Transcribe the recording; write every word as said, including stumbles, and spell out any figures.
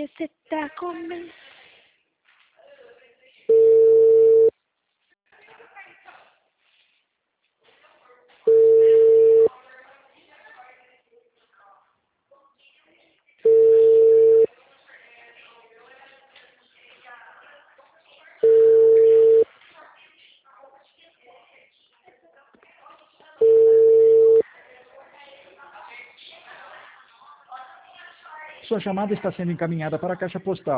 que você tá comendo? Sua chamada está sendo encaminhada para a caixa postal.